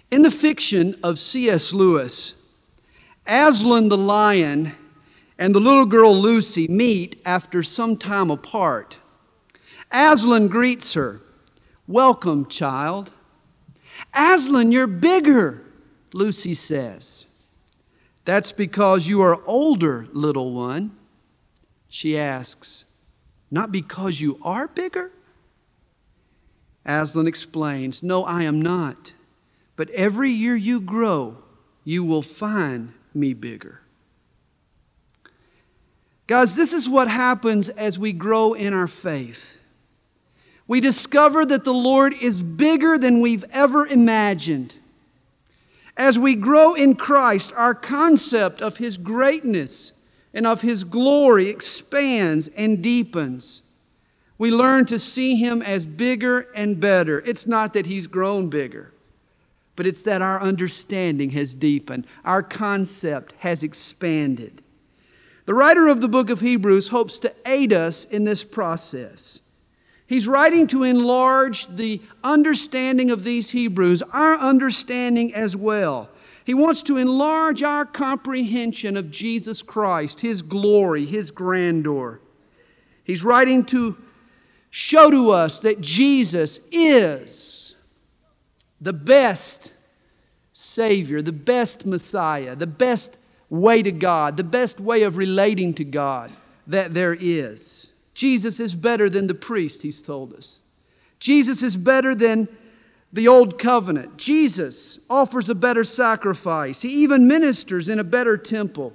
In the fiction of C.S. Lewis, Aslan the lion and the little girl Lucy meet after some time apart. Aslan greets her. "Welcome, child." "Aslan, you're bigger," Lucy says. "That's because you are older, little one." She asks, "Not because you are bigger?" Aslan explains, "No, I am not. But every year you grow, you will find me bigger." Guys, this is what happens as we grow in our faith. We discover that the Lord is bigger than we've ever imagined. As we grow in Christ, our concept of His greatness and of His glory expands and deepens. We learn to see Him as bigger and better. It's not that He's grown bigger, but it's that our understanding has deepened. Our concept has expanded. The writer of the book of Hebrews hopes to aid us in this process. He's writing to enlarge the understanding of these Hebrews, our understanding as well. He wants to enlarge our comprehension of Jesus Christ, His glory, His grandeur. He's writing to show to us that Jesus is the best Savior, the best Messiah, the best way to God, the best way of relating to God that there is. Jesus is better than the priest, he's told us. Jesus is better than the old covenant. Jesus offers a better sacrifice. He even ministers in a better temple.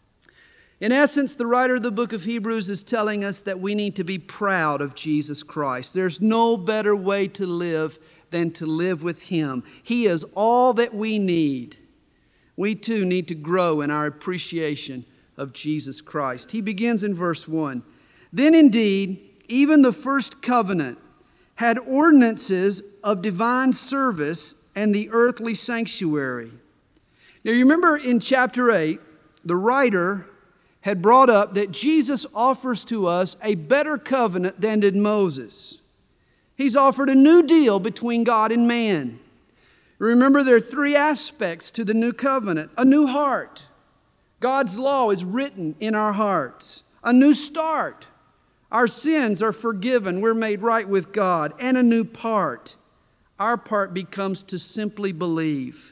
In essence, the writer of the book of Hebrews is telling us that we need to be proud of Jesus Christ. There's no better way to live than to live with Him. He is all that we need. We too need to grow in our appreciation of Jesus Christ. He begins in verse 1. "Then indeed, even the first covenant had ordinances of divine service and the earthly sanctuary." Now you remember in chapter 8, the writer had brought up that Jesus offers to us a better covenant than did Moses. He's offered a new deal between God and man. Remember, there are three aspects to the new covenant. A new heart. God's law is written in our hearts. A new start. Our sins are forgiven. We're made right with God. And a new part. Our part becomes to simply believe.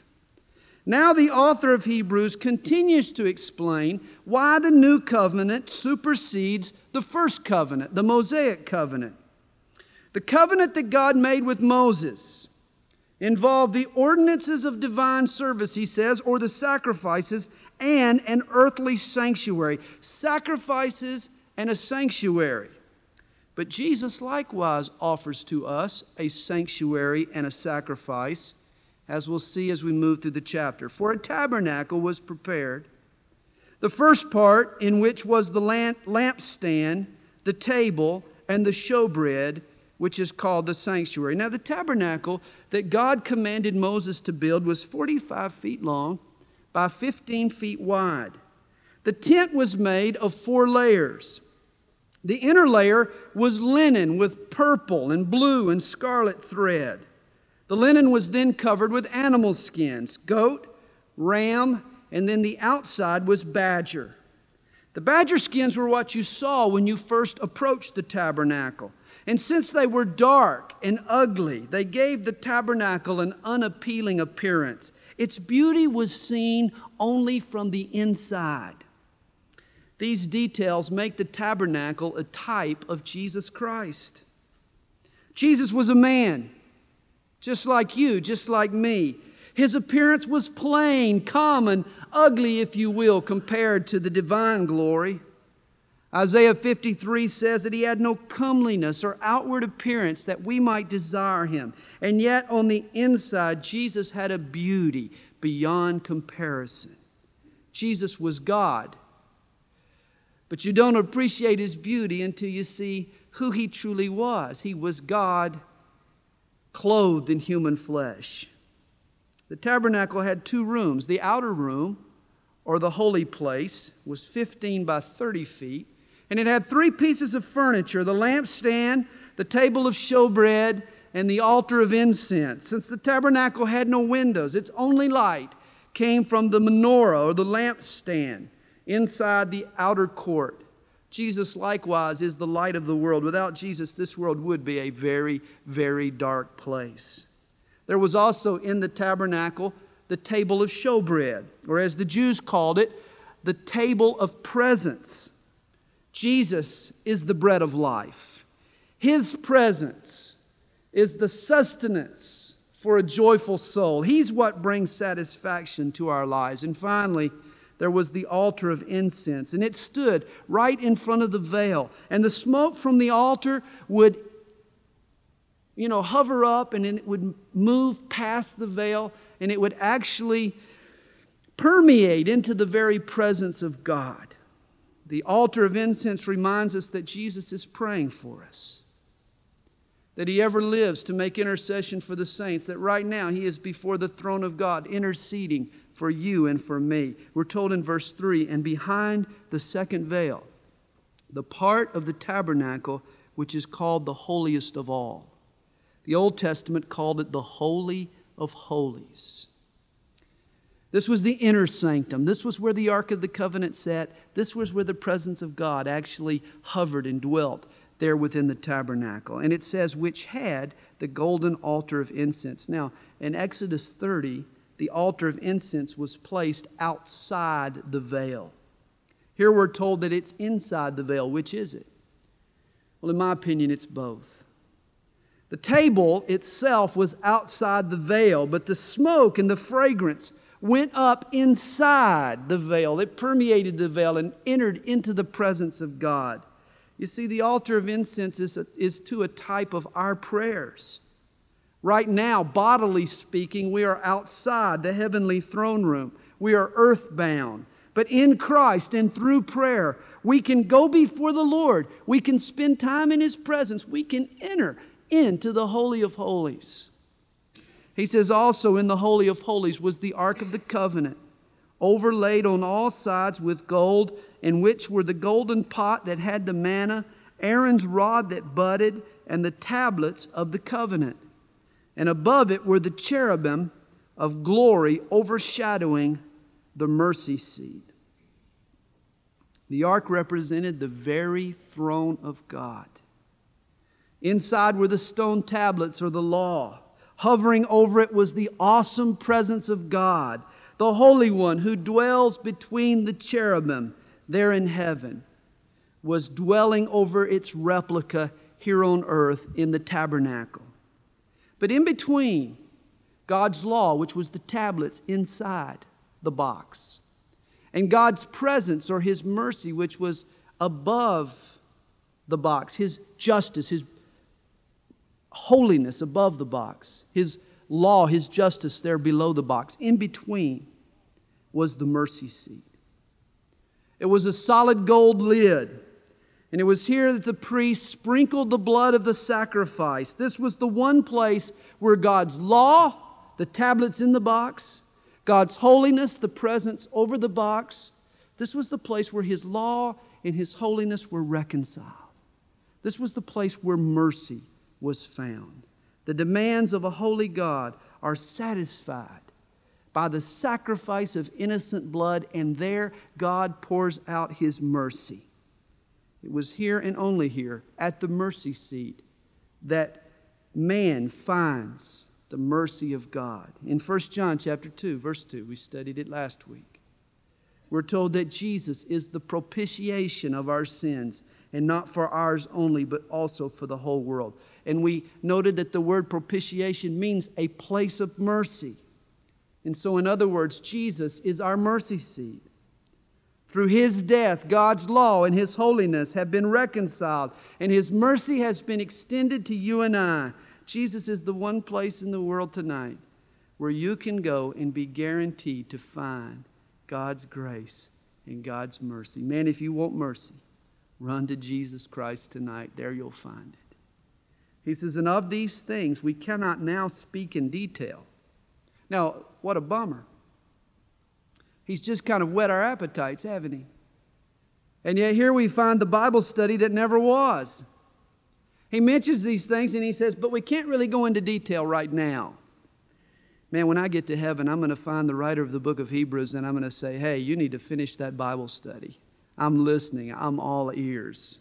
Now the author of Hebrews continues to explain why the new covenant supersedes the first covenant, the Mosaic covenant. The covenant that God made with Moses involved the ordinances of divine service, he says, or the sacrifices, and an earthly sanctuary. Sacrifices and a sanctuary. But Jesus likewise offers to us a sanctuary and a sacrifice, as we'll see as we move through the chapter. For a tabernacle was prepared, the first part in which was the lampstand, the table, and the showbread, which is called the sanctuary. Now the tabernacle that God commanded Moses to build was 45 feet long by 15 feet wide. The tent was made of 4 layers. The inner layer was linen with purple and blue and scarlet thread. The linen was then covered with animal skins, goat, ram, and then the outside was badger. The badger skins were what you saw when you first approached the tabernacle. And since they were dark and ugly, they gave the tabernacle an unappealing appearance. Its beauty was seen only from the inside. These details make the tabernacle a type of Jesus Christ. Jesus was a man, just like you, just like me. His appearance was plain, common, ugly, if you will, compared to the divine glory. Isaiah 53 says that He had no comeliness or outward appearance that we might desire Him. And yet on the inside, Jesus had a beauty beyond comparison. Jesus was God. But you don't appreciate His beauty until you see who He truly was. He was God clothed in human flesh. The tabernacle had 2 rooms. The outer room, or the holy place, was 15 by 30 feet. And it had 3 pieces of furniture: the lampstand, the table of showbread, and the altar of incense. Since the tabernacle had no windows, its only light came from the menorah or the lampstand inside the outer court. Jesus likewise is the light of the world. Without Jesus, this world would be a very, very dark place. There was also in the tabernacle the table of showbread, or as the Jews called it, the table of presence. Jesus is the bread of life. His presence is the sustenance for a joyful soul. He's what brings satisfaction to our lives. And finally, there was the altar of incense, and it stood right in front of the veil. And the smoke from the altar would, hover up, and it would move past the veil, and it would actually permeate into the very presence of God. The altar of incense reminds us that Jesus is praying for us, that He ever lives to make intercession for the saints, that right now He is before the throne of God interceding for you and for me. We're told in verse 3, and behind the second veil, the part of the tabernacle which is called the holiest of all. The Old Testament called it the Holy of Holies. This was the inner sanctum. This was where the Ark of the Covenant sat. This was where the presence of God actually hovered and dwelt there within the tabernacle. And it says, which had the golden altar of incense. Now, in Exodus 30, the altar of incense was placed outside the veil. Here we're told that it's inside the veil. Which is it? Well, in my opinion, it's both. The table itself was outside the veil, but the smoke and the fragrance went up inside the veil. It permeated the veil and entered into the presence of God. You see, the altar of incense is to a type of our prayers. Right now, bodily speaking, we are outside the heavenly throne room. We are earthbound. But in Christ and through prayer, we can go before the Lord. We can spend time in His presence. We can enter into the Holy of Holies. He says also in the Holy of Holies was the Ark of the Covenant, overlaid on all sides with gold, in which were the golden pot that had the manna, Aaron's rod that budded, and the tablets of the covenant. And above it were the cherubim of glory overshadowing the mercy seat. The ark represented the very throne of God. Inside were the stone tablets, or the law. Hovering over it was the awesome presence of God, the Holy One who dwells between the cherubim there in heaven, was dwelling over its replica here on earth in the tabernacle. But in between, God's law, which was the tablets inside the box, and God's presence or His mercy, which was above the box, His justice, His holiness above the box, His law, His justice there below the box. In between was the mercy seat. It was a solid gold lid. And it was here that the priest sprinkled the blood of the sacrifice. This was the one place where God's law, the tablets in the box, God's holiness, the presence over the box, this was the place where His law and His holiness were reconciled. This was the place where mercy was found. The demands of a holy God are satisfied by the sacrifice of innocent blood, and there God pours out His mercy. It was here and only here at the mercy seat that man finds the mercy of God. In 1 John chapter 2, verse 2, we studied it last week. We're told that Jesus is the propitiation of our sins, and not for ours only, but also for the whole world. And we noted that the word propitiation means a place of mercy. And so, in other words, Jesus is our mercy seat. Through His death, God's law and His holiness have been reconciled, and His mercy has been extended to you and I. Jesus is the one place in the world tonight where you can go and be guaranteed to find God's grace and God's mercy. Man, if you want mercy, run to Jesus Christ tonight. There you'll find it. He says, and of these things we cannot now speak in detail. Now, what a bummer. He's just kind of whet our appetites, haven't He? And yet here we find the Bible study that never was. He mentions these things and he says, but we can't really go into detail right now. Man, when I get to heaven, I'm going to find the writer of the book of Hebrews and I'm going to say, hey, you need to finish that Bible study. I'm listening. I'm all ears.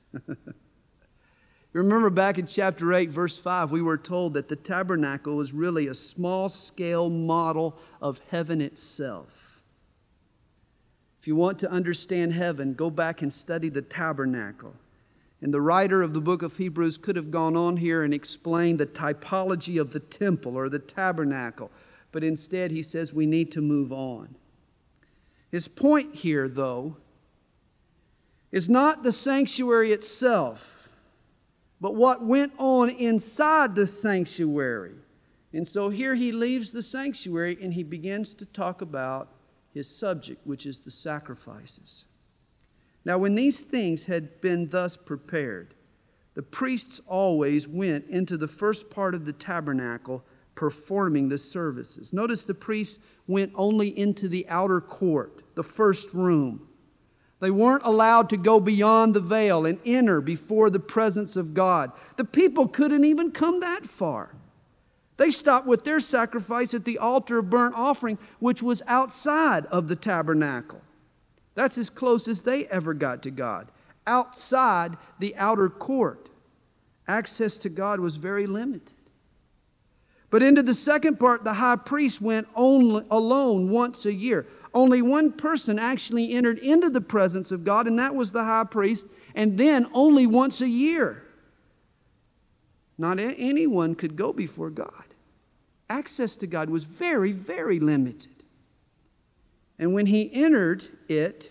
Remember back in chapter 8, verse 5, we were told that the tabernacle was really a small-scale model of heaven itself. If you want to understand heaven, go back and study the tabernacle. And the writer of the book of Hebrews could have gone on here and explained the typology of the temple or the tabernacle. But instead, he says we need to move on. His point here, though, is not the sanctuary itself, but what went on inside the sanctuary. And so here he leaves the sanctuary and he begins to talk about his subject, which is the sacrifices. Now, when these things had been thus prepared, the priests always went into the first part of the tabernacle performing the services. Notice the priests went only into the outer court, the first room. They weren't allowed to go beyond the veil and enter before the presence of God. The people couldn't even come that far. They stopped with their sacrifice at the altar of burnt offering, which was outside of the tabernacle. That's as close as they ever got to God, outside the outer court. Access to God was very limited. But into the second part, the high priest went alone once a year. Only one person actually entered into the presence of God, and that was the high priest, and then only once a year. Not anyone could go before God. Access to God was very, very limited. And when he entered, it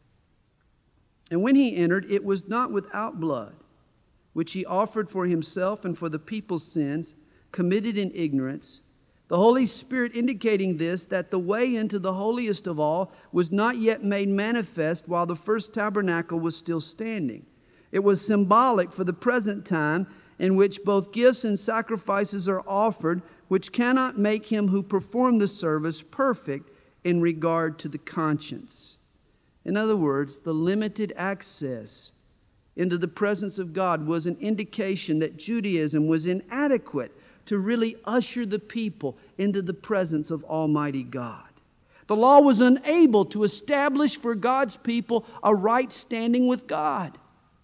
was not without blood, which he offered for himself and for the people's sins, committed in ignorance. The Holy Spirit indicating this, that the way into the holiest of all was not yet made manifest while the first tabernacle was still standing. It was symbolic for the present time in which both gifts and sacrifices are offered, which cannot make him who performed the service perfect in regard to the conscience. In other words, the limited access into the presence of God was an indication that Judaism was inadequate to really usher the people into the presence of Almighty God. The law was unable to establish for God's people a right standing with God.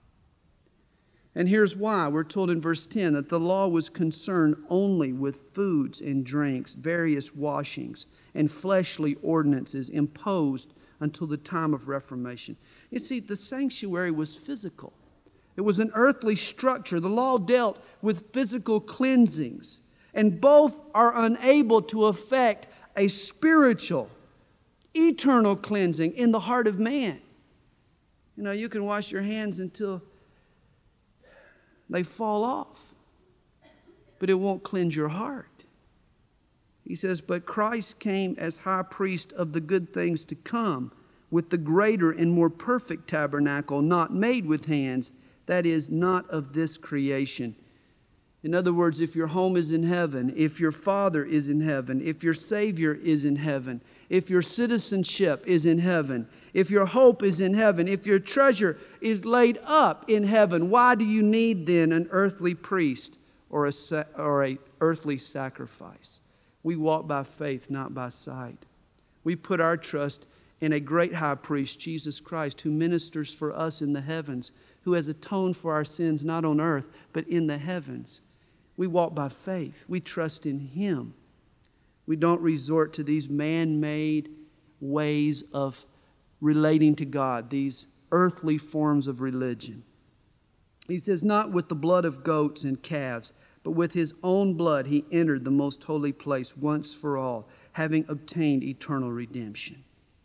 And here's why. We're told in verse 10 that the law was concerned only with foods and drinks, various washings, and fleshly ordinances imposed until the time of Reformation. You see, the sanctuary was physical. It was an earthly structure. The law dealt with physical cleansings, and both are unable to affect a spiritual, eternal cleansing in the heart of man. You know, you can wash your hands until they fall off, but it won't cleanse your heart. He says, but Christ came as high priest of the good things to come, with the greater and more perfect tabernacle, not made with hands, that is, not of this creation. In other words, if your home is in heaven, if your Father is in heaven, if your Savior is in heaven, if your citizenship is in heaven, if your hope is in heaven, if your treasure is laid up in heaven, why do you need then an earthly priest or a earthly sacrifice? We walk by faith, not by sight. We put our trust in a great high priest, Jesus Christ, who ministers for us in the heavens, who has atoned for our sins not on earth, but in the heavens. We walk by faith. We trust in Him. We don't resort to these man-made ways of relating to God, these earthly forms of religion. He says, not with the blood of goats and calves, but with His own blood He entered the most holy place once for all, having obtained eternal redemption.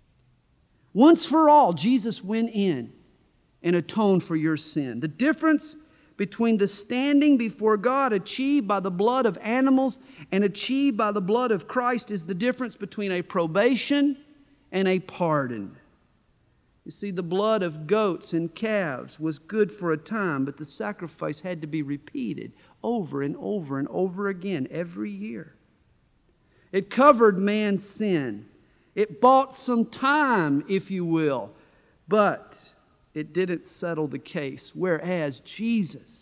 Once for all, Jesus went in and atoned for your sin. The difference between the standing before God achieved by the blood of animals and achieved by the blood of Christ is the difference between a probation and a pardon. You see, the blood of goats and calves was good for a time, but the sacrifice had to be repeated over and over and over again every year. It covered man's sin. It bought some time, if you will, but it didn't settle the case. Whereas Jesus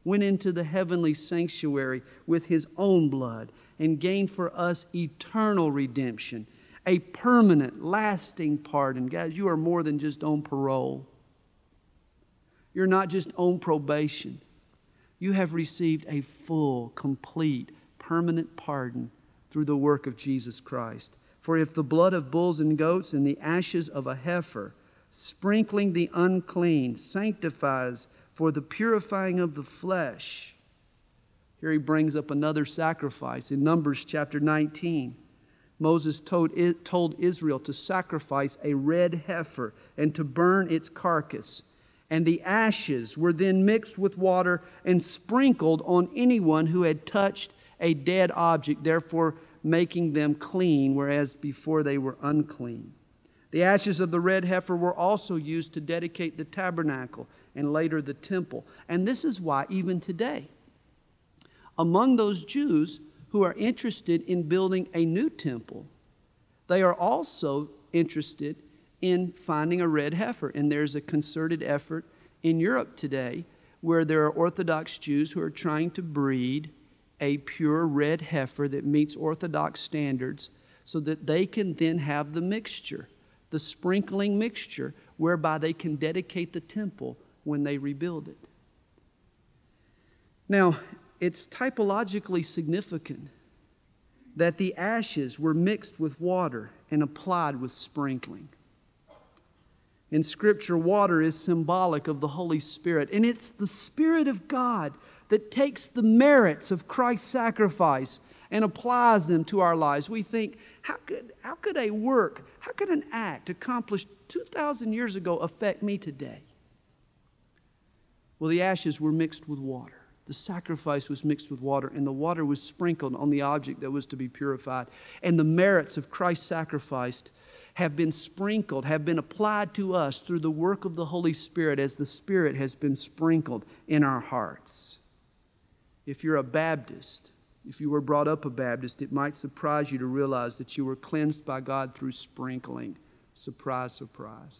went into the heavenly sanctuary with his own blood and gained for us eternal redemption, a permanent, lasting pardon. Guys, you are more than just on parole. You're not just on probation. You have received a full, complete, permanent pardon through the work of Jesus Christ. For if the blood of bulls and goats and the ashes of a heifer, sprinkling the unclean, sanctifies for the purifying of the flesh. Here he brings up another sacrifice. In Numbers chapter 19, Moses told Israel to sacrifice a red heifer and to burn its carcass. And the ashes were then mixed with water and sprinkled on anyone who had touched a dead object, therefore making them clean, whereas before they were unclean. The ashes of the red heifer were also used to dedicate the tabernacle and later the temple. And this is why even today, among those Jews who are interested in building a new temple, they are also interested in finding a red heifer. And there's a concerted effort in Europe today where there are Orthodox Jews who are trying to breed a pure red heifer that meets Orthodox standards so that they can then have the mixture, the sprinkling mixture, whereby they can dedicate the temple when they rebuild it. Now, it's typologically significant that the ashes were mixed with water and applied with sprinkling. In Scripture, water is symbolic of the Holy Spirit, and it's the Spirit of God that takes the merits of Christ's sacrifice and applies them to our lives. We think, how could a work, how could an act accomplished 2,000 years ago affect me today? Well, the ashes were mixed with water. The sacrifice was mixed with water, and the water was sprinkled on the object that was to be purified. And the merits of Christ's sacrifice have been sprinkled, have been applied to us through the work of the Holy Spirit as the Spirit has been sprinkled in our hearts. If you're a Baptist, if you were brought up a Baptist, it might surprise you to realize that you were cleansed by God through sprinkling. Surprise, surprise.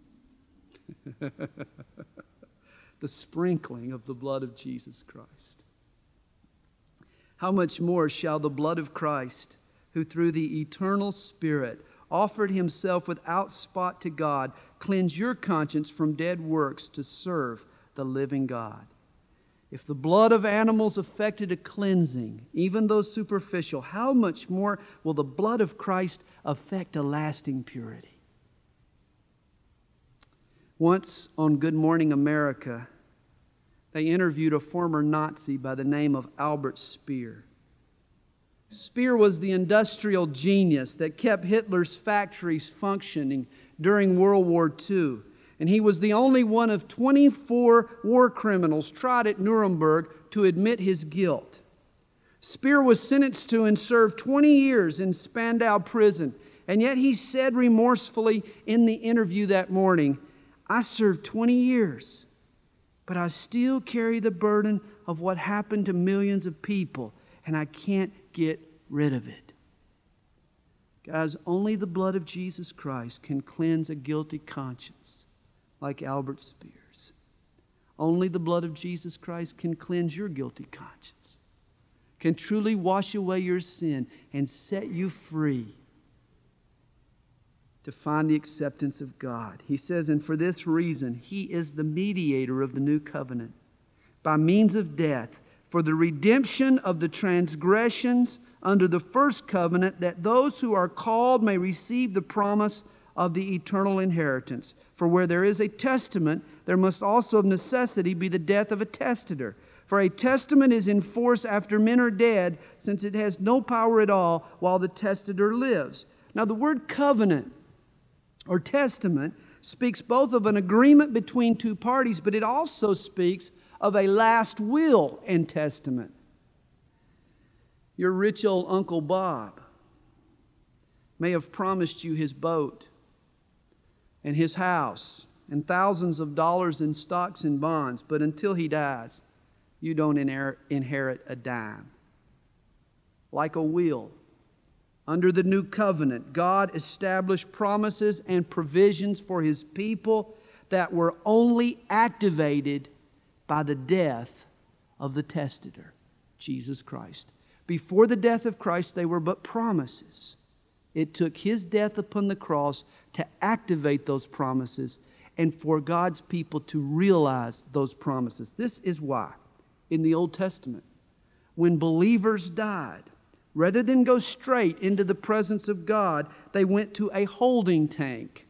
The sprinkling of the blood of Jesus Christ. How much more shall the blood of Christ, who through the eternal Spirit offered himself without spot to God, cleanse your conscience from dead works to serve the living God? If the blood of animals affected a cleansing, even though superficial, how much more will the blood of Christ affect a lasting purity? Once on Good Morning America, they interviewed a former Nazi by the name of Albert Speer. Speer was the industrial genius that kept Hitler's factories functioning during World War II. And he was the only one of 24 war criminals tried at Nuremberg to admit his guilt. Speer was sentenced to and served 20 years in Spandau prison. And yet he said remorsefully in the interview that morning, "I served 20 years, but I still carry the burden of what happened to millions of people, and I can't get rid of it." Guys, only the blood of Jesus Christ can cleanse a guilty conscience like Albert Speer's. Only the blood of Jesus Christ can cleanse your guilty conscience, can truly wash away your sin and set you free to find the acceptance of God. He says, and for this reason, He is the mediator of the new covenant, by means of death, for the redemption of the transgressions under the first covenant, that those who are called may receive the promise of the eternal inheritance. For where there is a testament, there must also of necessity be the death of a testator. For a testament is in force after men are dead, since it has no power at all while the testator lives. Now the word covenant or testament speaks both of an agreement between two parties, but it also speaks of a last will and testament. Your rich old Uncle Bob may have promised you his boat and his house and thousands of dollars in stocks and bonds, but until he dies, you don't inherit a dime. Like a will, under the new covenant, God established promises and provisions for His people that were only activated by the death of the testator, Jesus Christ. Before the death of Christ, they were but promises. It took His death upon the cross to activate those promises and for God's people to realize those promises. This is why, in the Old Testament, when believers died, rather than go straight into the presence of God, they went to a holding tank.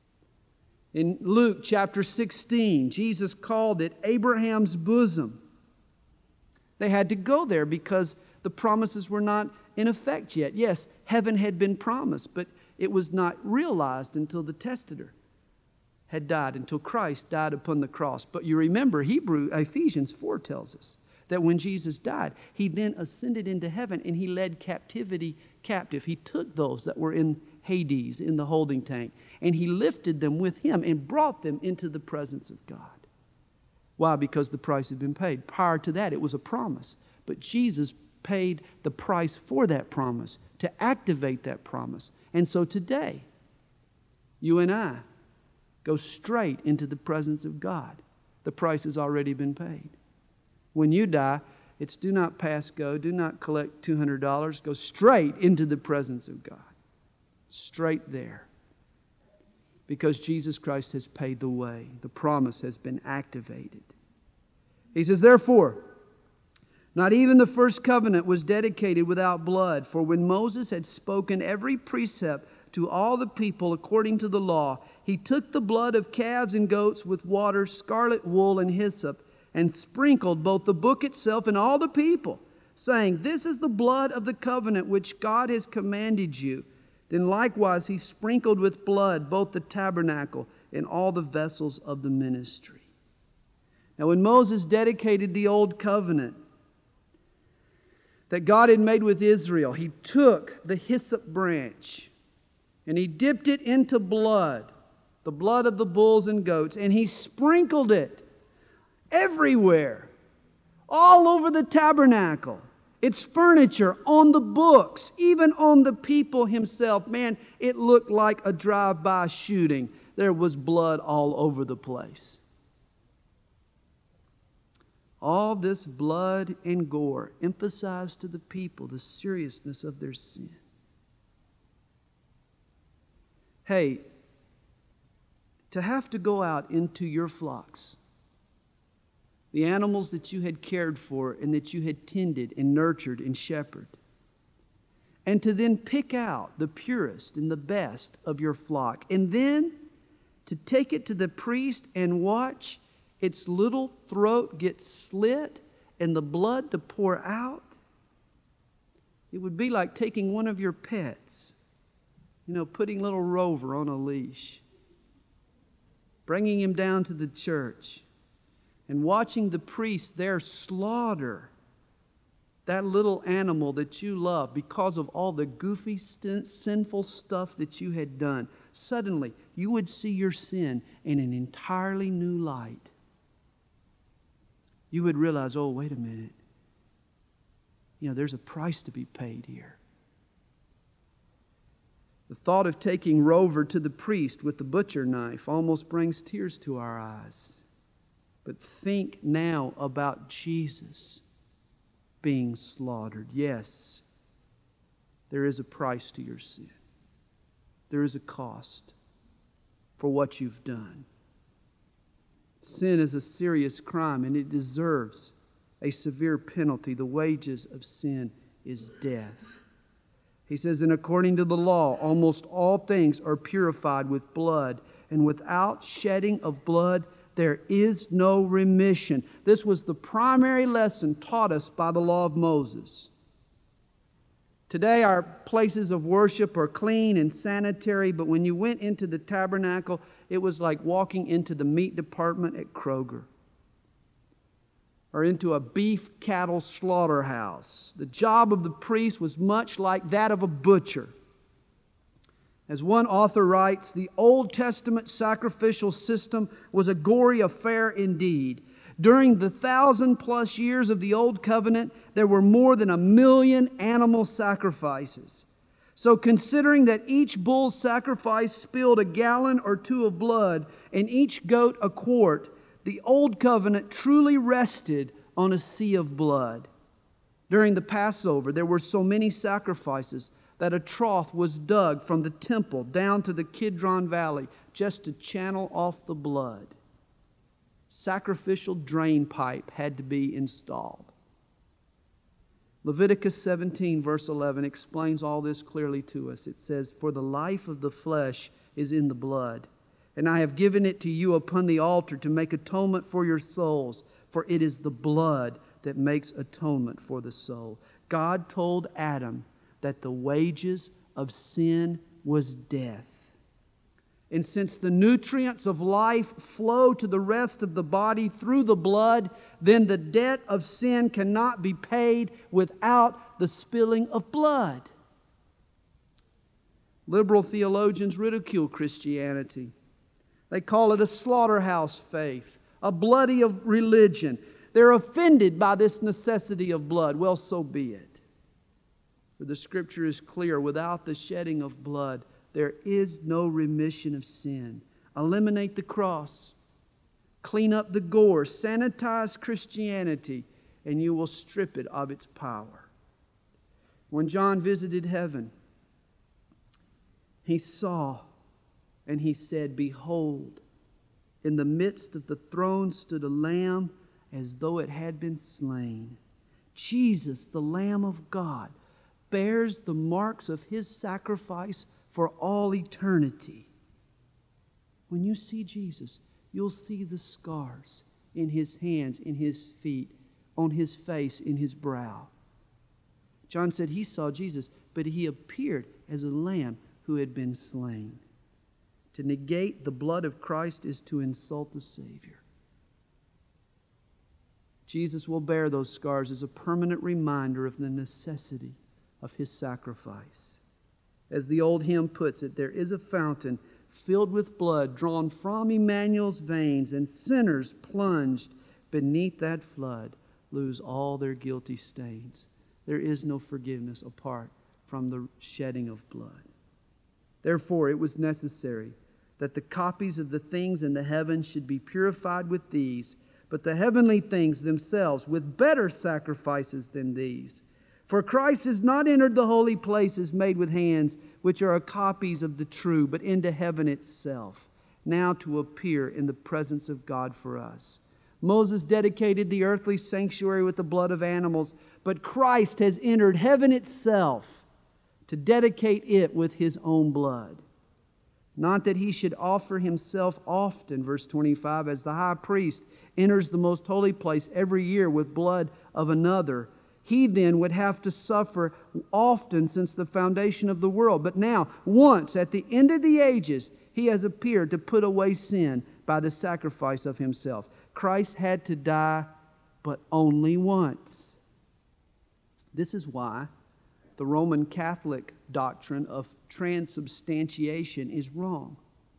In Luke chapter 16, Jesus called it Abraham's bosom. They had to go there because the promises were not in effect yet. Yes, heaven had been promised, but it was not realized until the testator had died, until Christ died upon the cross. But you remember, Ephesians 4 tells us that when Jesus died, He then ascended into heaven and He led captivity captive. He took those that were in Hades, in the holding tank, and He lifted them with Him and brought them into the presence of God. Why? Because the price had been paid. Prior to that, it was a promise. But Jesus paid the price for that promise, to activate that promise. And so today, you and I go straight into the presence of God. The price has already been paid. When you die, it's do not pass go, do not collect $200, go straight into the presence of God. Straight there. Because Jesus Christ has paid the way. The promise has been activated. He says, therefore, not even the first covenant was dedicated without blood. For when Moses had spoken every precept to all the people according to the law, he took the blood of calves and goats with water, scarlet wool, and hyssop, and sprinkled both the book itself and all the people, saying, this is the blood of the covenant which God has commanded you. Then likewise he sprinkled with blood both the tabernacle and all the vessels of the ministry. Now when Moses dedicated the old covenant that God had made with Israel, he took the hyssop branch and he dipped it into blood, the blood of the bulls and goats, and he sprinkled it everywhere, all over the tabernacle, its furniture, on the books, even on the people himself. Man, it looked like a drive-by shooting. There was blood all over the place. All this blood and gore emphasized to the people the seriousness of their sin. Hey, to have to go out into your flocks, the animals that you had cared for and that you had tended and nurtured and shepherded, and to then pick out the purest and the best of your flock, and then to take it to the priest and watch its little throat get slit and the blood to pour out. It would be like taking one of your pets, putting little Rover on a leash, bringing him down to the church, and watching the priest there slaughter that little animal that you love because of all the goofy, sinful stuff that you had done. Suddenly, you would see your sin in an entirely new light. You would realize, oh, wait a minute. There's a price to be paid here. The thought of taking Rover to the priest with the butcher knife almost brings tears to our eyes. But think now about Jesus being slaughtered. Yes, there is a price to your sin. There is a cost for what you've done. Sin is a serious crime and it deserves a severe penalty. The wages of sin is death. He says, and according to the law, almost all things are purified with blood, and without shedding of blood, there is no remission. This was the primary lesson taught us by the law of Moses. Today, our places of worship are clean and sanitary, but when you went into the tabernacle, it was like walking into the meat department at Kroger or into a beef cattle slaughterhouse. The job of the priest was much like that of a butcher. As one author writes, the Old Testament sacrificial system was a gory affair indeed. During the 1,000+ years of the Old Covenant, there were more than 1 million animal sacrifices. So considering that each bull's sacrifice spilled 1 gallon or 2 of blood, and each goat a quart, the Old Covenant truly rested on a sea of blood. During the Passover, there were so many sacrifices that a trough was dug from the temple down to the Kidron Valley just to channel off the blood. Sacrificial drain pipe had to be installed. Leviticus 17, verse 11, explains all this clearly to us. It says, "For the life of the flesh is in the blood, and I have given it to you upon the altar to make atonement for your souls, for it is the blood that makes atonement for the soul." God told Adam that the wages of sin was death. And since the nutrients of life flow to the rest of the body through the blood, then the debt of sin cannot be paid without the spilling of blood. Liberal theologians ridicule Christianity. They call it a slaughterhouse faith, a bloody of religion. They're offended by this necessity of blood. Well, so be it. For the Scripture is clear, without the shedding of blood, there is no remission of sin. Eliminate the cross. Clean up the gore. Sanitize Christianity, and you will strip it of its power. When John visited heaven, he saw and he said, "Behold, in the midst of the throne stood a lamb as though it had been slain." Jesus, the Lamb of God, bears the marks of His sacrifice for all eternity. When you see Jesus, you'll see the scars in His hands, in His feet, on His face, in His brow. John said he saw Jesus, but He appeared as a lamb who had been slain. To negate the blood of Christ is to insult the Savior. Jesus will bear those scars as a permanent reminder of the necessity of His sacrifice. As the old hymn puts it, there is a fountain filled with blood drawn from Emmanuel's veins, and sinners plunged beneath that flood lose all their guilty stains. There is no forgiveness apart from the shedding of blood. Therefore, it was necessary that the copies of the things in the heavens should be purified with these, but the heavenly things themselves with better sacrifices than these. For Christ has not entered the holy places made with hands, which are copies of the true, but into heaven itself, now to appear in the presence of God for us. Moses dedicated the earthly sanctuary with the blood of animals, but Christ has entered heaven itself to dedicate it with His own blood. Not that He should offer Himself often, verse 25, as the high priest enters the most holy place every year with blood of another. He then would have to suffer often since the foundation of the world. But now, once at the end of the ages, He has appeared to put away sin by the sacrifice of Himself. Christ had to die, but only once. This is why the Roman Catholic doctrine of transubstantiation is wrong.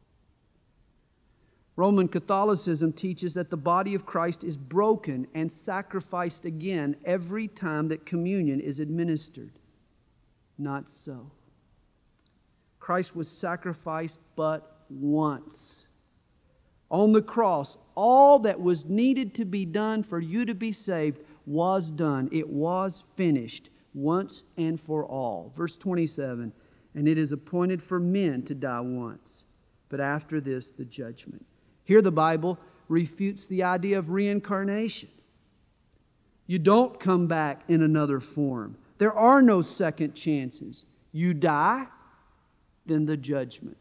Roman Catholicism teaches that the body of Christ is broken and sacrificed again every time that communion is administered. Not so. Christ was sacrificed but once. On the cross, all that was needed to be done for you to be saved was done. It was finished once and for all. Verse 27, "And it is appointed for men to die once, but after this the judgment." Here the Bible refutes the idea of reincarnation. You don't come back in another form. There are no second chances. You die, then the judgment.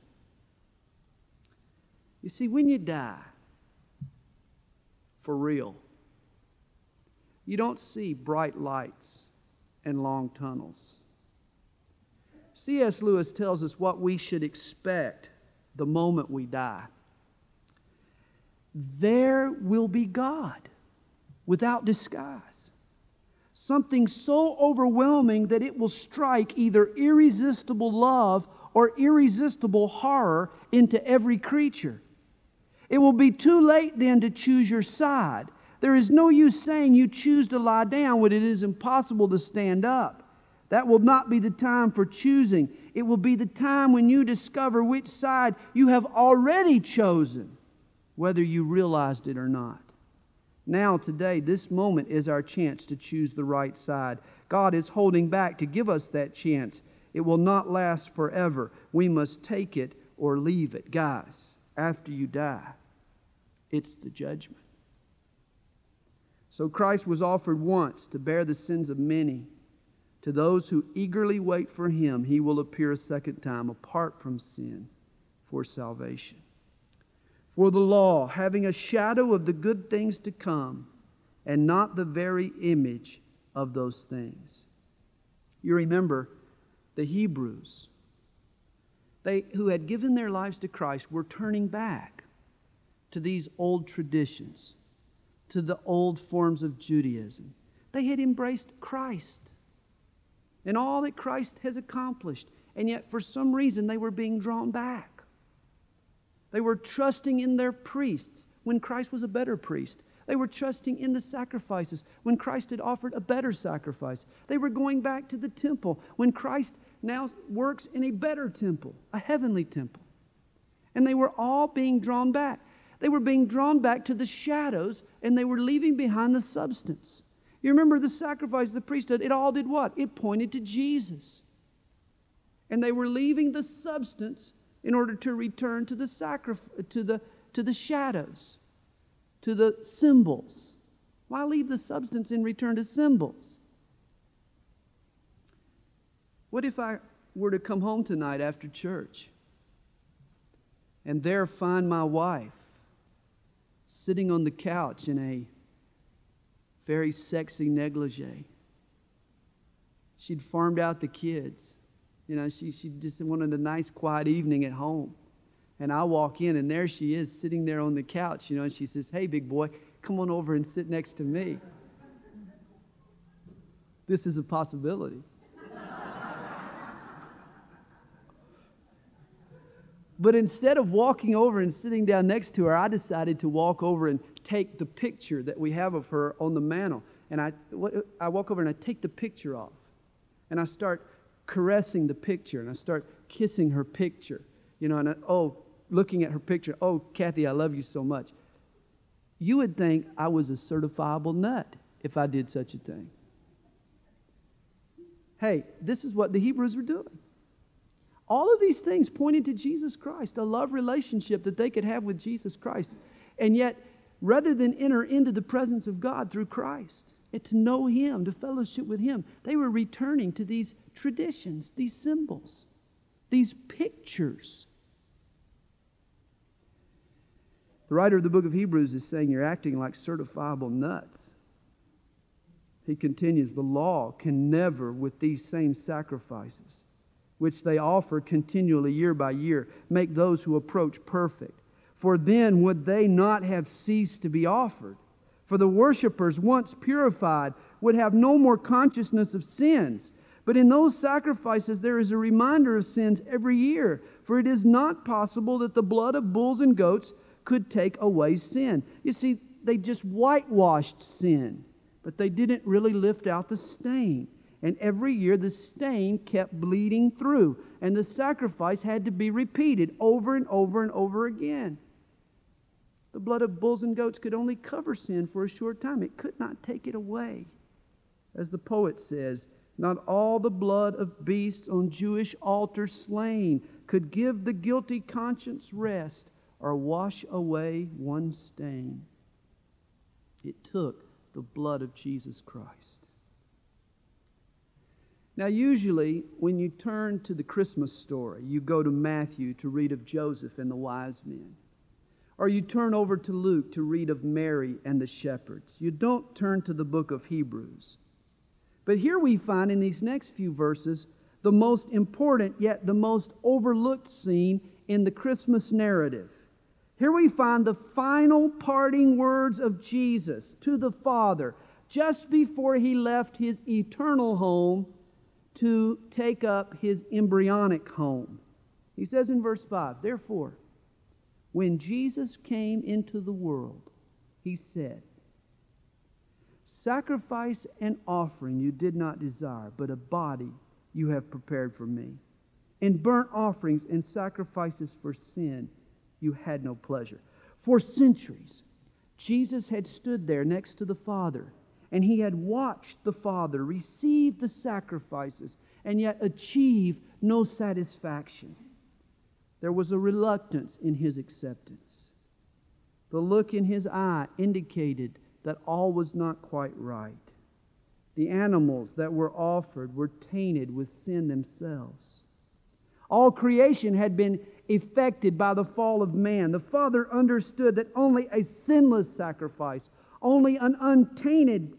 You see, when you die, for real, you don't see bright lights and long tunnels. C.S. Lewis tells us what we should expect the moment we die. There will be God without disguise. Something so overwhelming that it will strike either irresistible love or irresistible horror into every creature. It will be too late then to choose your side. There is no use saying you choose to lie down when it is impossible to stand up. That will not be the time for choosing. It will be the time when you discover which side you have already chosen, whether you realized it or not. Now, today, this moment is our chance to choose the right side. God is holding back to give us that chance. It will not last forever. We must take it or leave it. Guys, after you die, it's the judgment. So Christ was offered once to bear the sins of many. To those who eagerly wait for Him, He will appear a second time apart from sin for salvation. For the law, having a shadow of the good things to come, and not the very image of those things. You remember the Hebrews, who had given their lives to Christ, were turning back to these old traditions, to the old forms of Judaism. They had embraced Christ and all that Christ has accomplished, and yet for some reason they were being drawn back. They were trusting in their priests when Christ was a better priest. They were trusting in the sacrifices when Christ had offered a better sacrifice. They were going back to the temple when Christ now works in a better temple, a heavenly temple. And they were all being drawn back. They were being drawn back to the shadows, and they were leaving behind the substance. You remember the sacrifice, the priesthood, it all did what? It pointed to Jesus. And they were leaving the substance in order to return to the to the shadows, to the symbols. Why leave the substance and return to symbols? What if I were to come home tonight after church and there find my wife sitting on the couch in a very sexy negligee? She'd farmed out the kids. You know, she just wanted a nice, quiet evening at home. And I walk in, and there she is, sitting there on the couch, and she says, "Hey, big boy, come on over and sit next to me." This is a possibility. But instead of walking over and sitting down next to her, I decided to walk over and take the picture that we have of her on the mantle. And I walk over and I take the picture off. And I start caressing the picture, and I start kissing her picture, and looking at her picture. "Oh, Kathy, I love you so much." You would think I was a certifiable nut if I did such a thing. Hey, this is what the Hebrews were doing. All of these things pointed to Jesus Christ, a love relationship that they could have with Jesus Christ. And yet, rather than enter into the presence of God through Christ, and to know Him, to fellowship with Him, they were returning to these traditions, these symbols, these pictures. The writer of the book of Hebrews is saying you're acting like certifiable nuts. He continues, the law can never, with these same sacrifices, which they offer continually year by year, make those who approach perfect. For then would they not have ceased to be offered? For the worshipers, once purified, would have no more consciousness of sins. But in those sacrifices there is a reminder of sins every year. For it is not possible that the blood of bulls and goats could take away sin. You see, they just whitewashed sin, but they didn't really lift out the stain. And every year the stain kept bleeding through, and the sacrifice had to be repeated over and over and over again. The blood of bulls and goats could only cover sin for a short time. It could not take it away. As the poet says, not all the blood of beasts on Jewish altars slain could give the guilty conscience rest or wash away one stain. It took the blood of Jesus Christ. Now, usually, when you turn to the Christmas story, you go to Matthew to read of Joseph and the wise men. Or you turn over to Luke to read of Mary and the shepherds. You don't turn to the book of Hebrews. But here we find in these next few verses the most important yet the most overlooked scene in the Christmas narrative. Here we find the final parting words of Jesus to the Father just before He left His eternal home to take up His embryonic home. He says in verse 5, therefore, when Jesus came into the world, He said, sacrifice and offering you did not desire, but a body you have prepared for me. In burnt offerings and sacrifices for sin you had no pleasure. For centuries, Jesus had stood there next to the Father, and he had watched the Father receive the sacrifices and yet achieve no satisfaction. There was a reluctance in his acceptance. The look in his eye indicated that all was not quite right. The animals that were offered were tainted with sin themselves. All creation had been affected by the fall of man. The Father understood that only a sinless sacrifice, only untainted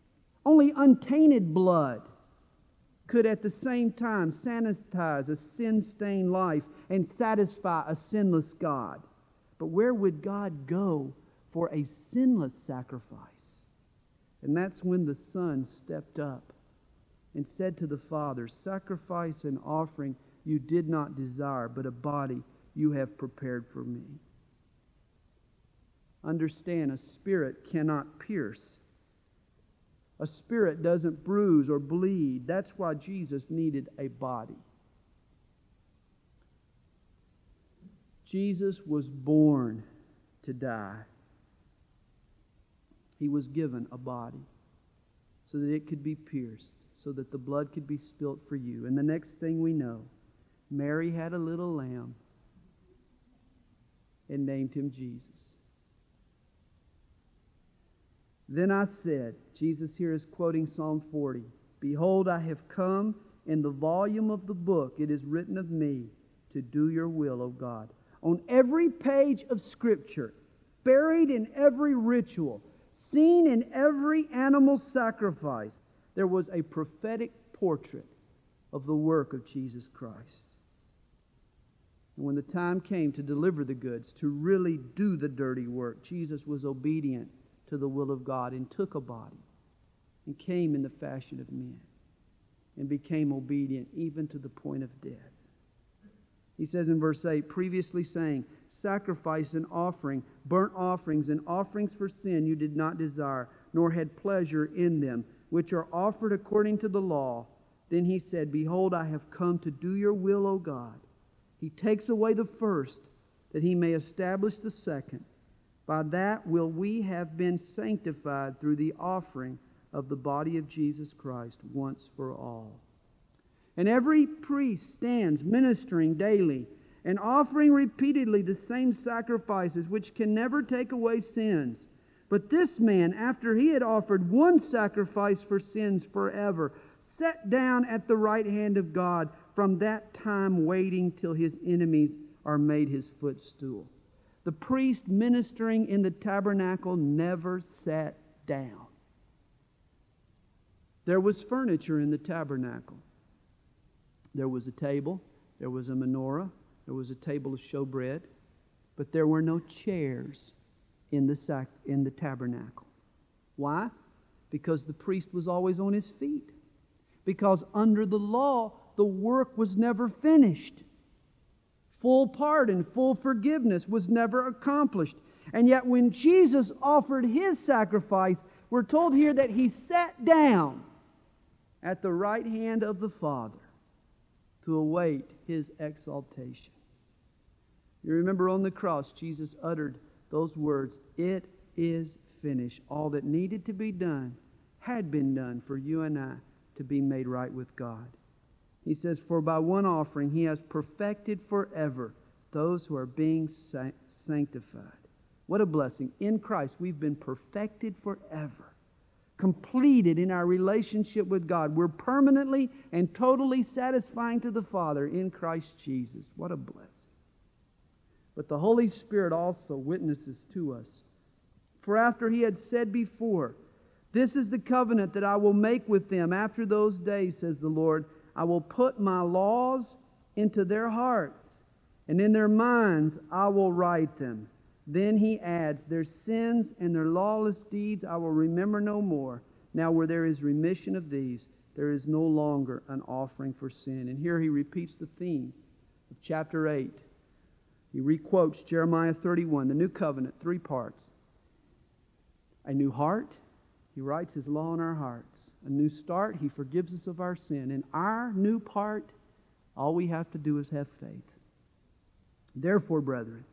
blood could at the same time sanitize a sin-stained life and satisfy a sinless God. But where would God go for a sinless sacrifice? And that's when the Son stepped up and said to the Father, "Sacrifice and offering you did not desire, but a body you have prepared for me." Understand, a spirit cannot pierce. A spirit doesn't bruise or bleed. That's why Jesus needed a body. Jesus was born to die. He was given a body so that it could be pierced, so that the blood could be spilt for you. And the next thing we know, Mary had a little lamb and named him Jesus. Then I said, Jesus here is quoting Psalm 40, "Behold, I have come, in the volume of the book it is written of me, to do your will, O God." On every page of Scripture, buried in every ritual, seen in every animal sacrifice, there was a prophetic portrait of the work of Jesus Christ. And when the time came to deliver the goods, to really do the dirty work, Jesus was obedient to the will of God and took a body and came in the fashion of men and became obedient even to the point of death. He says in verse 8, previously saying, "Sacrifice and offering, burnt offerings and offerings for sin you did not desire, nor had pleasure in them, which are offered according to the law." Then he said, "Behold, I have come to do your will, O God." He takes away the first, that he may establish the second. By that will we have been sanctified through the offering of the body of Jesus Christ once for all. And every priest stands ministering daily and offering repeatedly the same sacrifices which can never take away sins. But this man, after he had offered one sacrifice for sins forever, sat down at the right hand of God, from that time waiting till his enemies are made his footstool. The priest ministering in the tabernacle never sat down. There was furniture in the tabernacle. There was a table, there was a menorah, there was a table of showbread, but there were no chairs in the tabernacle. Why? Because the priest was always on his feet. Because under the law, the work was never finished. Full pardon, full forgiveness was never accomplished. And yet when Jesus offered his sacrifice, we're told here that he sat down at the right hand of the Father to await his exaltation. You remember on the cross, Jesus uttered those words, "It is finished." All that needed to be done had been done for you and I to be made right with God. He says, "For by one offering he has perfected forever those who are being sanctified." What a blessing. In Christ we've been perfected forever. Completed in our relationship with God. We're permanently and totally satisfying to the Father in Christ Jesus. What a blessing. But the Holy Spirit also witnesses to us. For after he had said before, "This is the covenant that I will make with them after those days, says the Lord. I will put my laws into their hearts, and in their minds I will write them." Then he adds, "Their sins and their lawless deeds I will remember no more. Now where there is remission of these, there is no longer an offering for sin." And here he repeats the theme of chapter 8. He requotes Jeremiah 31, the new covenant, 3 parts. A new heart, he writes his law in our hearts. A new start, he forgives us of our sin. And our new part, all we have to do is have faith. Therefore, brethren,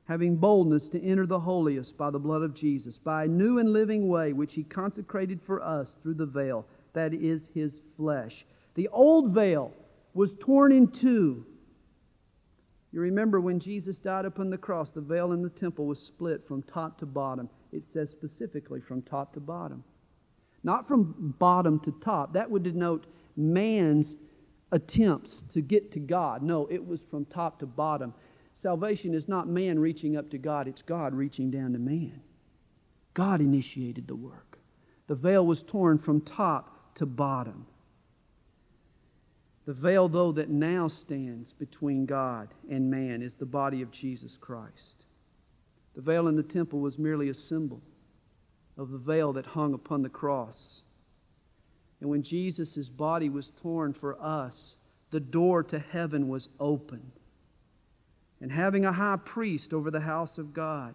having boldness to enter the holiest by the blood of Jesus, by a new and living way which He consecrated for us through the veil, that is His flesh. The old veil was torn in two. You remember when Jesus died upon the cross, the veil in the temple was split from top to bottom. It says specifically from top to bottom. Not from bottom to top. That would denote man's attempts to get to God. No, it was from top to bottom. Salvation is not man reaching up to God, it's God reaching down to man. God initiated the work. The veil was torn from top to bottom. The veil, though, that now stands between God and man is the body of Jesus Christ. The veil in the temple was merely a symbol of the veil that hung upon the cross. And when Jesus' body was torn for us, the door to heaven was opened. And having a high priest over the house of God,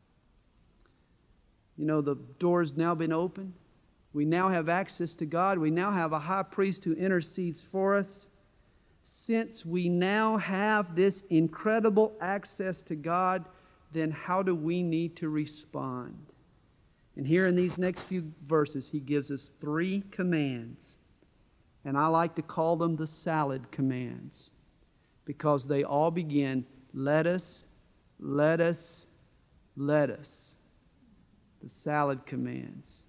you know, the door's now been opened. We now have access to God. We now have a high priest who intercedes for us. Since we now have this incredible access to God, then how do we need to respond? And here in these next few verses, he gives us 3 commands. And I like to call them the salad commands, because they all begin, let us, let us, let us. The salad commands.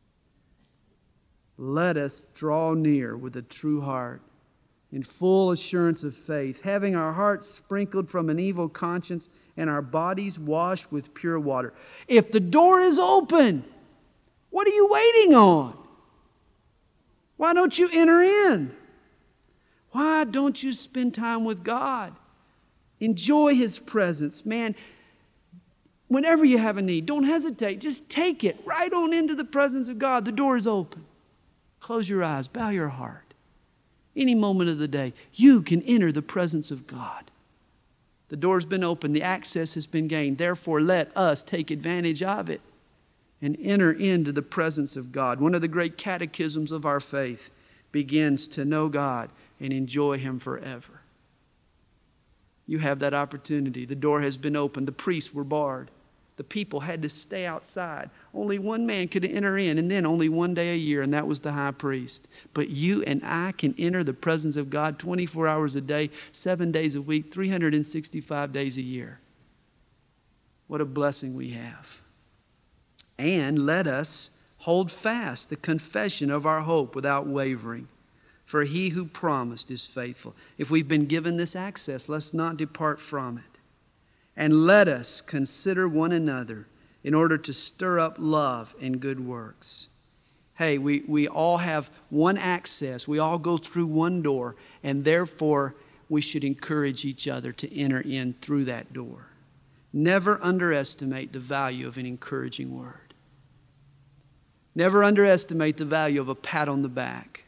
Let us draw near with a true heart, in full assurance of faith, having our hearts sprinkled from an evil conscience and our bodies washed with pure water. If the door is open, what are you waiting on? Why don't you enter in? Why don't you spend time with God? Enjoy His presence. Man, whenever you have a need, don't hesitate. Just take it right on into the presence of God. The door is open. Close your eyes. Bow your heart. Any moment of the day, you can enter the presence of God. The door's been opened. The access has been gained. Therefore, let us take advantage of it and enter into the presence of God. One of the great catechisms of our faith begins to know God and enjoy Him forever. You have that opportunity. The door has been opened. The priests were barred. The people had to stay outside. Only one man could enter in, and then only one day a year, and that was the high priest. But you and I can enter the presence of God 24 hours a day, 7 days a week, 365 days a year. What a blessing we have. And let us hold fast the confession of our hope without wavering. For He who promised is faithful. If we've been given this access, let's not depart from it. And let us consider one another in order to stir up love and good works. Hey, we all have one access. We all go through one door, and therefore we should encourage each other to enter in through that door. Never underestimate the value of an encouraging word. Never underestimate the value of a pat on the back.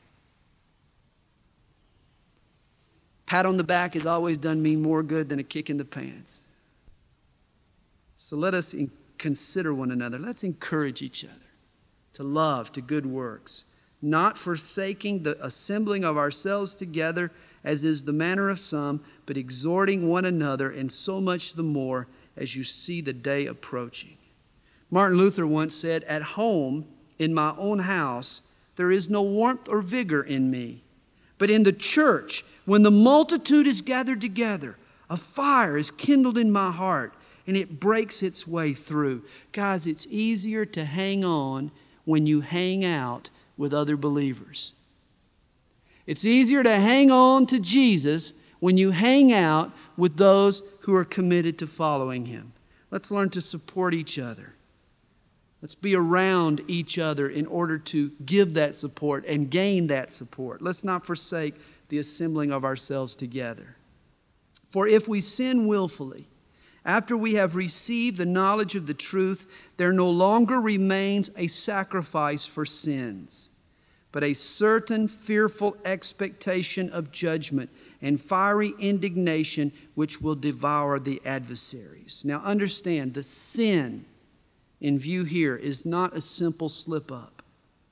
Pat on the back has always done me more good than a kick in the pants. So let us consider one another. Let's encourage each other to love, to good works, not forsaking the assembling of ourselves together, as is the manner of some, but exhorting one another, and so much the more as you see the day approaching. Martin Luther once said, "At home, in my own house, there is no warmth or vigor in me. But in the church, when the multitude is gathered together, a fire is kindled in my heart, and it breaks its way through." Guys, it's easier to hang on when you hang out with other believers. It's easier to hang on to Jesus when you hang out with those who are committed to following Him. Let's learn to support each other. Let's be around each other in order to give that support and gain that support. Let's not forsake the assembling of ourselves together. For if we sin willfully, after we have received the knowledge of the truth, there no longer remains a sacrifice for sins, but a certain fearful expectation of judgment and fiery indignation which will devour the adversaries. Now understand, the sin in view here is not a simple slip-up.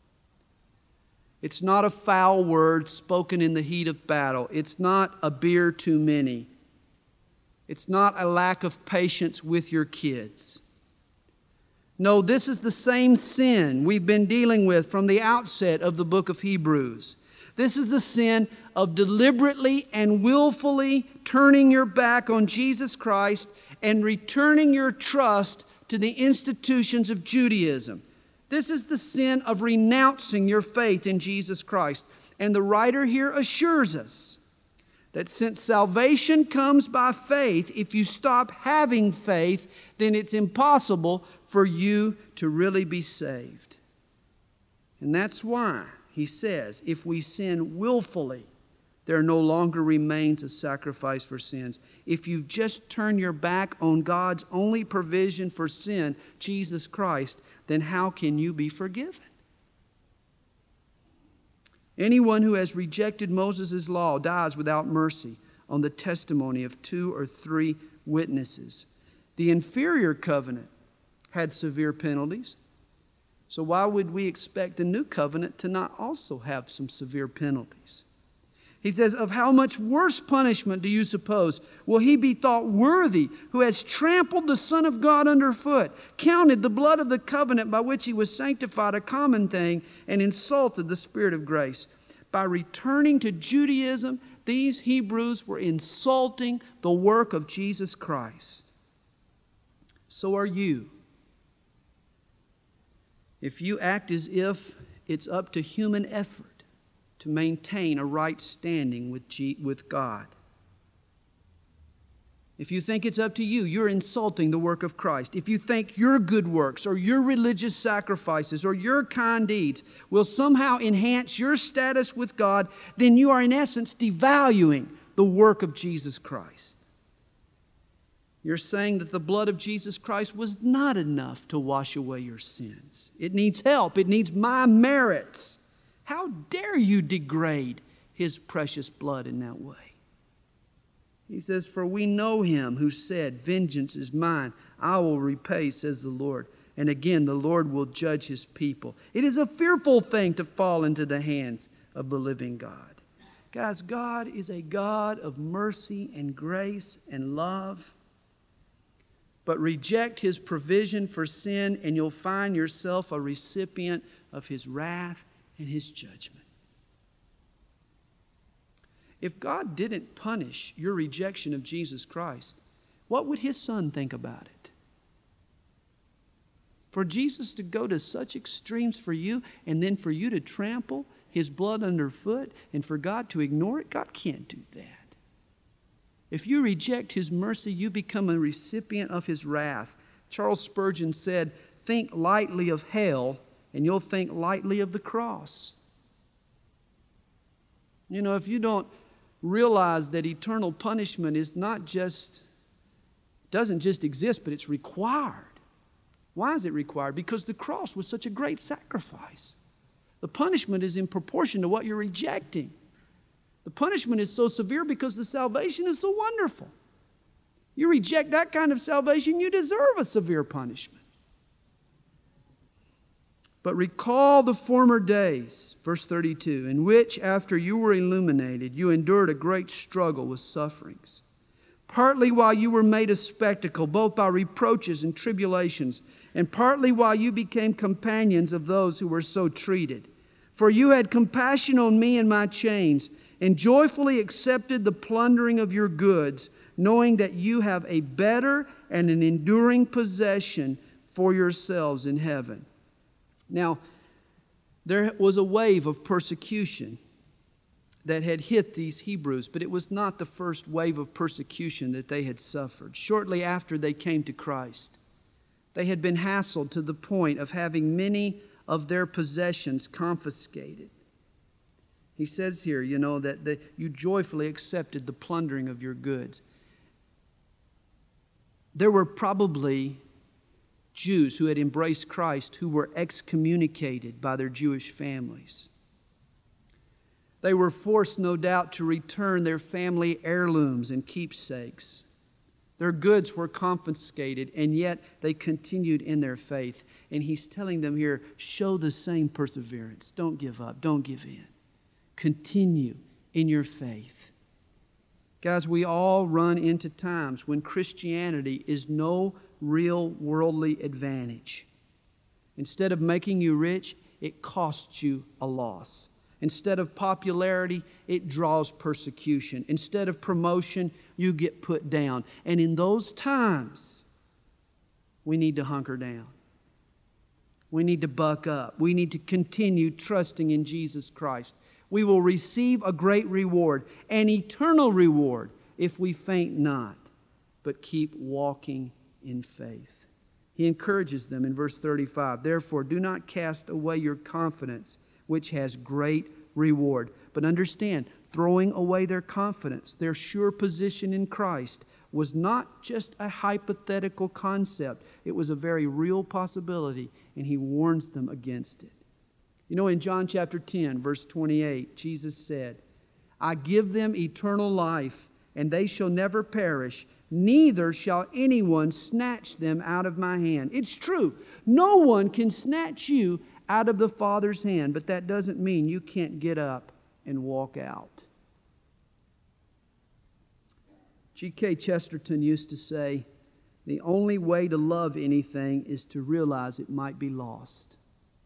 It's not a foul word spoken in the heat of battle. It's not a beer too many. It's not a lack of patience with your kids. No, this is the same sin we've been dealing with from the outset of the book of Hebrews. This is the sin of deliberately and willfully turning your back on Jesus Christ and returning your trust to the institutions of Judaism. This is the sin of renouncing your faith in Jesus Christ. And the writer here assures us that since salvation comes by faith, if you stop having faith, then it's impossible for you to really be saved. And that's why he says, if we sin willfully, there no longer remains a sacrifice for sins. If you just turn your back on God's only provision for sin, Jesus Christ, then how can you be forgiven? Anyone who has rejected Moses' law dies without mercy on the testimony of 2 or 3 witnesses. The inferior covenant had severe penalties. So why would we expect the new covenant to not also have some severe penalties? He says, of how much worse punishment do you suppose will he be thought worthy who has trampled the Son of God underfoot, counted the blood of the covenant by which he was sanctified a common thing, and insulted the Spirit of grace? By returning to Judaism, these Hebrews were insulting the work of Jesus Christ. So are you. If you act as if it's up to human effort to maintain a right standing with God. If you think it's up to you, you're insulting the work of Christ. If you think your good works or your religious sacrifices or your kind deeds will somehow enhance your status with God, then you are in essence devaluing the work of Jesus Christ. You're saying that the blood of Jesus Christ was not enough to wash away your sins. It needs help. It needs my merits. How dare you degrade His precious blood in that way? He says, for we know Him who said, vengeance is mine, I will repay, says the Lord. And again, the Lord will judge His people. It is a fearful thing to fall into the hands of the living God. Guys, God is a God of mercy and grace and love. But reject His provision for sin and you'll find yourself a recipient of His wrath and His judgment. If God didn't punish your rejection of Jesus Christ, what would His Son think about it? For Jesus to go to such extremes for you and then for you to trample His blood underfoot and for God to ignore it, God can't do that. If you reject His mercy, you become a recipient of His wrath. Charles Spurgeon said, think lightly of hell and you'll think lightly of the cross. You know, if you don't realize that eternal punishment is doesn't just exist, but it's required. Why is it required? Because the cross was such a great sacrifice. The punishment is in proportion to what you're rejecting. The punishment is so severe because the salvation is so wonderful. You reject that kind of salvation, you deserve a severe punishment. But recall the former days, verse 32, in which after you were illuminated, you endured a great struggle with sufferings. Partly while you were made a spectacle, both by reproaches and tribulations, and partly while you became companions of those who were so treated. For you had compassion on me in my chains, and joyfully accepted the plundering of your goods, knowing that you have a better and an enduring possession for yourselves in heaven. Now, there was a wave of persecution that had hit these Hebrews, but it was not the first wave of persecution that they had suffered. Shortly after they came to Christ, they had been hassled to the point of having many of their possessions confiscated. He says here, that you joyfully accepted the plundering of your goods. There were probably Jews who had embraced Christ who were excommunicated by their Jewish families. They were forced, no doubt, to return their family heirlooms and keepsakes. Their goods were confiscated, and yet they continued in their faith. And he's telling them here, show the same perseverance. Don't give up. Don't give in. Continue in your faith. Guys, we all run into times when Christianity is no real worldly advantage. Instead of making you rich, it costs you a loss. Instead of popularity, it draws persecution. Instead of promotion, you get put down. And in those times, we need to hunker down. We need to buck up. We need to continue trusting in Jesus Christ. We will receive a great reward, an eternal reward, if we faint not, but keep walking in faith. He encourages them in verse 35, "Therefore, do not cast away your confidence, which has great reward." But understand, throwing away their confidence, their sure position in Christ, was not just a hypothetical concept. It was a very real possibility, and he warns them against it. You know, in John chapter 10, verse 28, Jesus said, "I give them eternal life, and they shall never perish, neither shall anyone snatch them out of my hand." It's true. No one can snatch you out of the Father's hand, but that doesn't mean you can't get up and walk out. G.K. Chesterton used to say, "The only way to love anything is to realize it might be lost."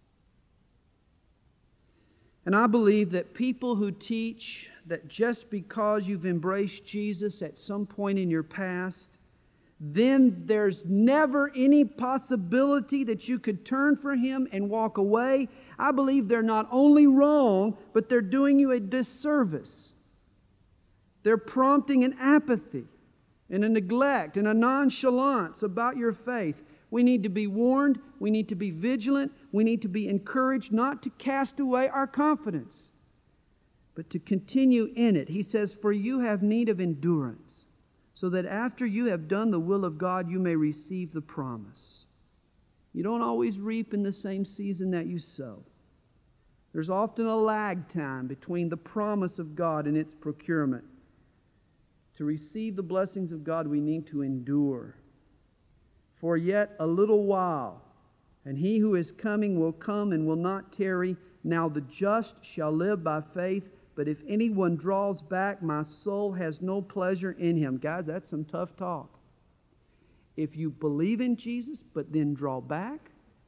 And I believe that people who teach that just because you've embraced Jesus at some point in your past, then there's never any possibility that you could turn from Him and walk away, I believe they're not only wrong, but they're doing you a disservice. They're prompting an apathy and a neglect and a nonchalance about your faith. We need to be warned. We need to be vigilant. We need to be encouraged not to cast away our confidence, but to continue in it. He says, "For you have need of endurance, so that after you have done the will of God, you may receive the promise." You don't always reap in the same season that you sow. There's often a lag time between the promise of God and its procurement. To receive the blessings of God, we need to endure. "For yet a little while, and He who is coming will come and will not tarry. Now the just shall live by faith. But if anyone draws back, my soul has no pleasure in him." Guys, that's some tough talk. If you believe in Jesus, but then draw back,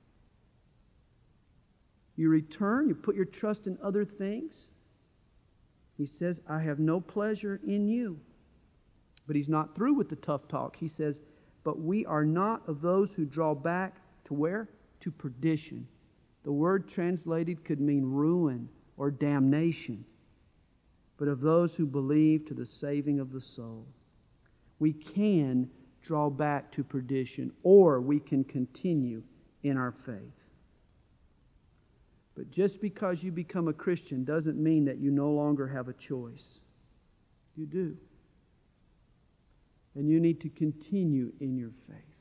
you return, you put your trust in other things, He says, "I have no pleasure in you." But He's not through with the tough talk. He says, "But we are not of those who draw back" to where? To perdition. The word translated could mean ruin or damnation, but of those who believe to the saving of the soul. We can draw back to perdition, or we can continue in our faith. But just because you become a Christian doesn't mean that you no longer have a choice. You do. And you need to continue in your faith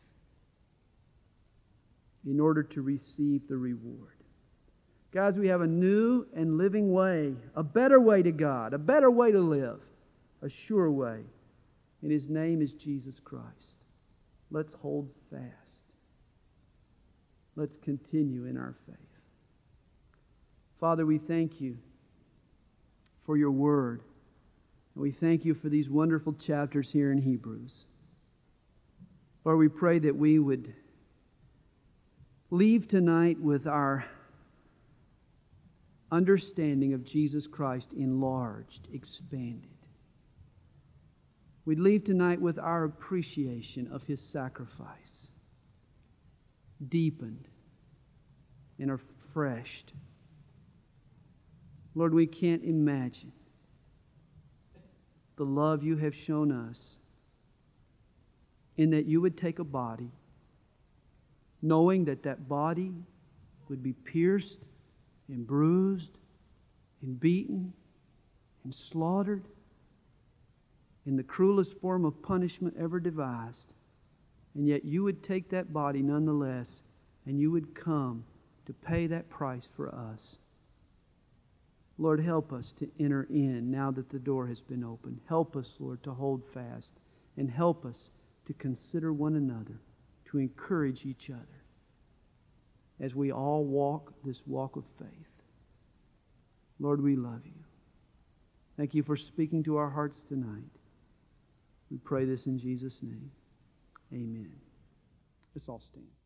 in order to receive the reward. Guys, we have a new and living way, a better way to God, a better way to live, a sure way. And His name is Jesus Christ. Let's hold fast. Let's continue in our faith. Father, we thank You for Your Word. And we thank You for these wonderful chapters here in Hebrews. Lord, we pray that we would leave tonight with our understanding of Jesus Christ enlarged, expanded. We'd leave tonight with our appreciation of His sacrifice, deepened and refreshed. Lord, we can't imagine the love You have shown us in that You would take a body, knowing that that body would be pierced and bruised and beaten and slaughtered in the cruelest form of punishment ever devised. And yet You would take that body nonetheless, and You would come to pay that price for us. Lord, help us to enter in now that the door has been opened. Help us, Lord, to hold fast, and help us to consider one another, to encourage each other as we all walk this walk of faith. Lord, we love You. Thank You for speaking to our hearts tonight. We pray this in Jesus' name. Amen. Let's all stand.